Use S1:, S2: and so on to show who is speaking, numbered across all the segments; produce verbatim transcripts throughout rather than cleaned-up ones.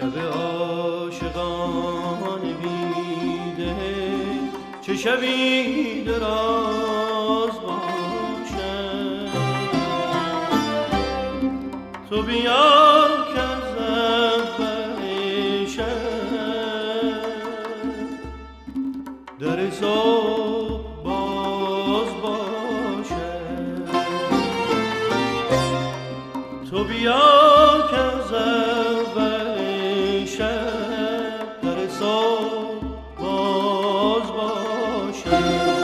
S1: شب عاشقان بیده چه شبی دراز باشد. تو بیا که از اول شب در صبح باز باشد. تو بیا که از اول شب در صبح باز باشد.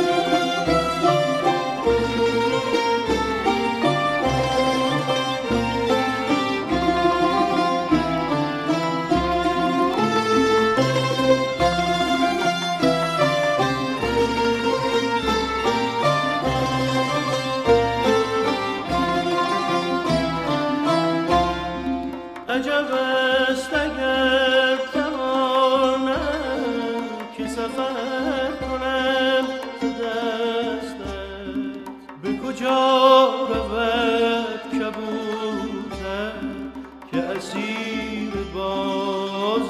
S1: عجب است اگر توانم که سفر کنم ز دستت، به کجا رود کبوتر که اسیر باز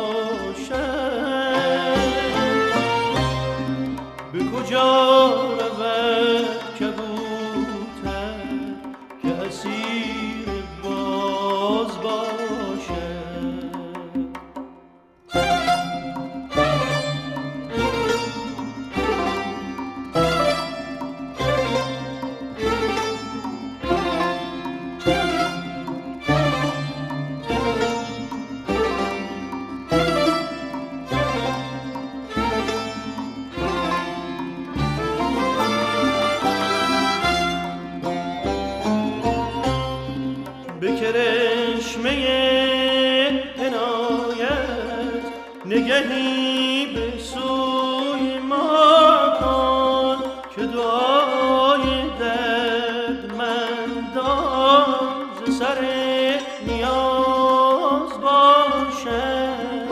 S1: باشد. به کجا رود کبوتر که اسیر باز باشد. به کرشمه عنایت نگهی به سوی ما کن که دعای دردمندان ز سر نیاز باشد.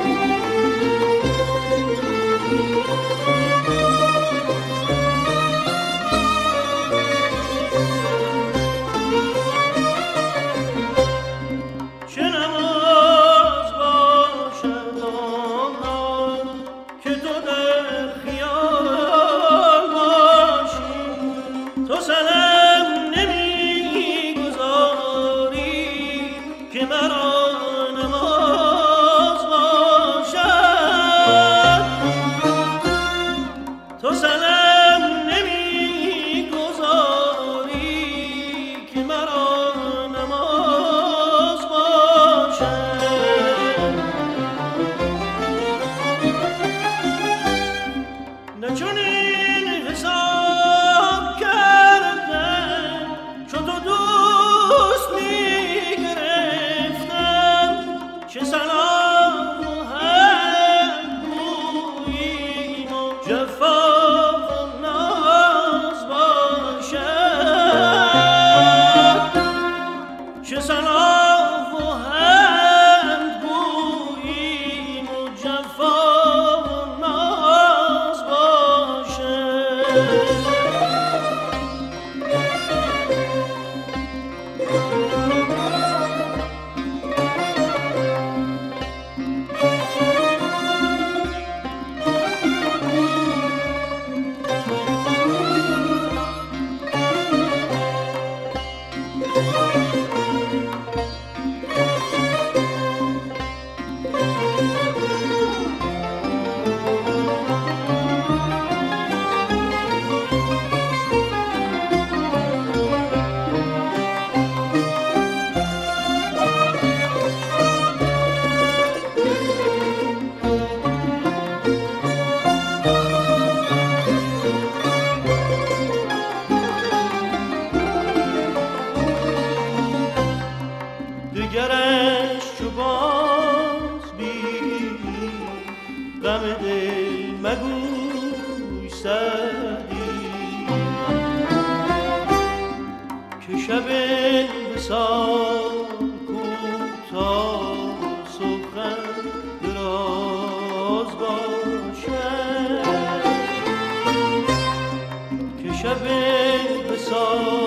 S1: دگرش چو باز بینی غم دل مگوی سعدی که شب وصال کوتاه سخن دراز باشد. که شب وصال